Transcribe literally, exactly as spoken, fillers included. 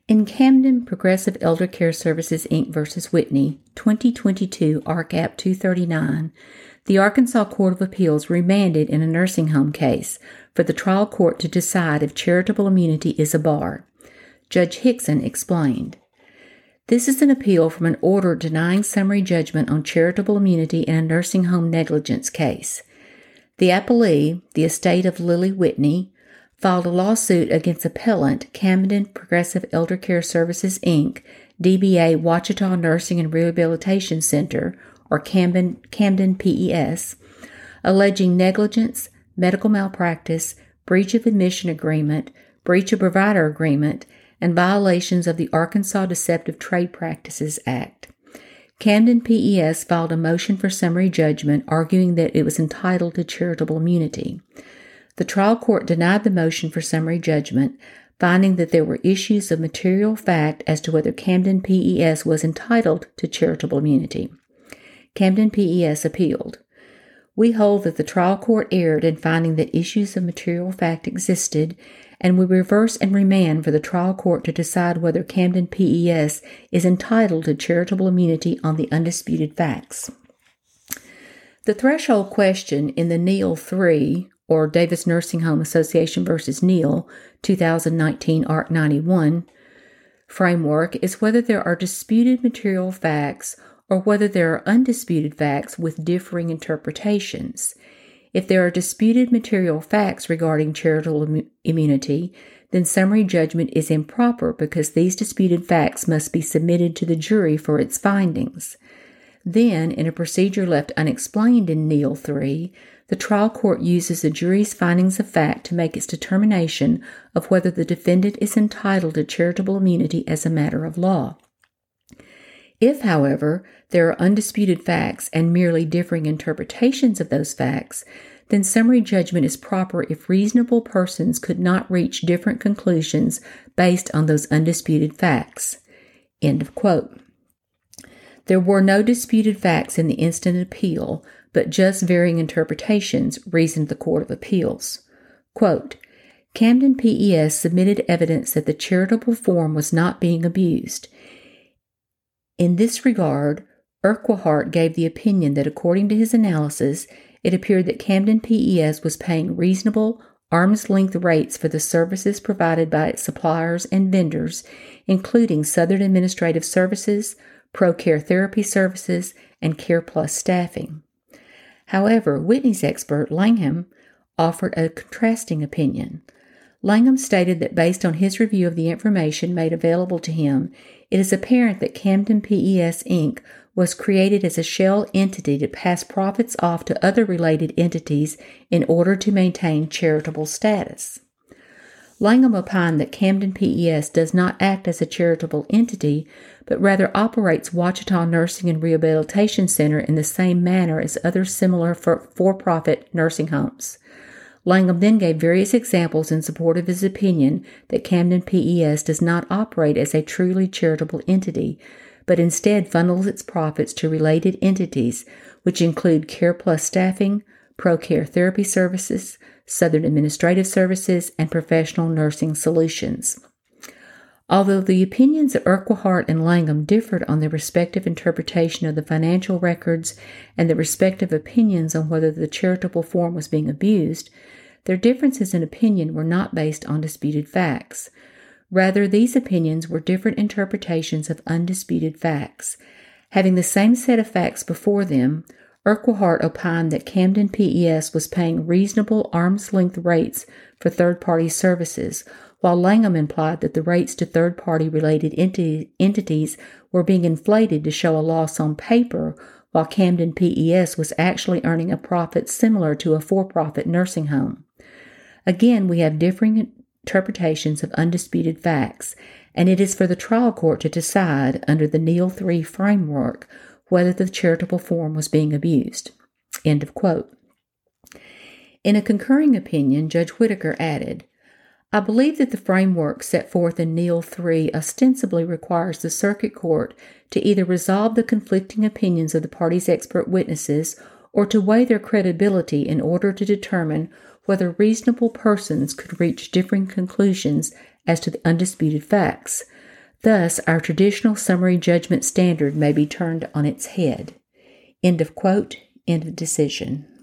In Camden Progressive Elder Care Services, Incorporated v. Whitney, twenty twenty-two A R C App two thirty-nine, the Arkansas Court of Appeals remanded in a nursing home case for the trial court to decide if charitable immunity is a bar. Judge Hickson explained, "This is an appeal from an order denying summary judgment on charitable immunity in a nursing home negligence case. The appellee, the estate of Lily Whitney, filed a lawsuit against appellant Camden Progressive Elder Care Services, Incorporated, D B A Ouachita Nursing and Rehabilitation Center, or Camden, Camden P E S, alleging negligence, medical malpractice, breach of admission agreement, breach of provider agreement, and violations of the Arkansas Deceptive Trade Practices Act. Camden P E S filed a motion for summary judgment arguing that it was entitled to charitable immunity. The trial court denied the motion for summary judgment, finding that there were issues of material fact as to whether Camden P E S was entitled to charitable immunity. Camden P E S appealed. We hold that the trial court erred in finding that issues of material fact existed, and we reverse and remand for the trial court to decide whether Camden P E S is entitled to charitable immunity on the undisputed facts. The threshold question in the Neal three, or Davis Nursing Home Association versus Neal, two thousand nineteen A R C ninety-one, framework is whether there are disputed material facts or whether there are undisputed facts with differing interpretations. If there are disputed material facts regarding charitable im- immunity, then summary judgment is improper because these disputed facts must be submitted to the jury for its findings. Then, in a procedure left unexplained in Neal three, the trial court uses the jury's findings of fact to make its determination of whether the defendant is entitled to charitable immunity as a matter of law. If, however, there are undisputed facts and merely differing interpretations of those facts, then summary judgment is proper if reasonable persons could not reach different conclusions based on those undisputed facts." End of quote. There were no disputed facts in the instant appeal, but just varying interpretations, reasoned the Court of Appeals. Quote, Camden P E S submitted evidence that the charitable form was not being abused. In this regard, Urquhart gave the opinion that according to his analysis, it appeared that Camden P E S was paying reasonable, arm's-length rates for the services provided by its suppliers and vendors, including Southern Administrative Services, ProCare Therapy Services, and Care Plus staffing. However, Whitney's expert, Langham, offered a contrasting opinion. Langham stated that based on his review of the information made available to him, it is apparent that Camden P E S, Incorporated was created as a shell entity to pass profits off to other related entities in order to maintain charitable status. Langham opined that Camden P E S does not act as a charitable entity, but rather operates Ouachita Nursing and Rehabilitation Center in the same manner as other similar for- for-profit nursing homes. Langham then gave various examples in support of his opinion that Camden P E S does not operate as a truly charitable entity, but instead funnels its profits to related entities, which include Care Plus staffing, ProCare Therapy Services, Southern Administrative Services, and Professional Nursing Solutions. Although the opinions of Urquhart and Langham differed on their respective interpretation of the financial records and the respective opinions on whether the charitable form was being abused, their differences in opinion were not based on disputed facts. Rather, these opinions were different interpretations of undisputed facts. Having the same set of facts before them, Urquhart opined that Camden P E S was paying reasonable arm's-length rates for third-party services, while Langham implied that the rates to third-party related enti- entities were being inflated to show a loss on paper, while Camden P E S was actually earning a profit similar to a for-profit nursing home. Again, we have differing interpretations of undisputed facts, and it is for the trial court to decide, under the Neal three framework, whether the charitable form was being abused. End of quote. In a concurring opinion, Judge Whitaker added, I believe that the framework set forth in Neal three ostensibly requires the circuit court to either resolve the conflicting opinions of the parties' expert witnesses or to weigh their credibility in order to determine whether reasonable persons could reach differing conclusions as to the undisputed facts. Thus, our traditional summary judgment standard may be turned on its head. End of quote. End of decision.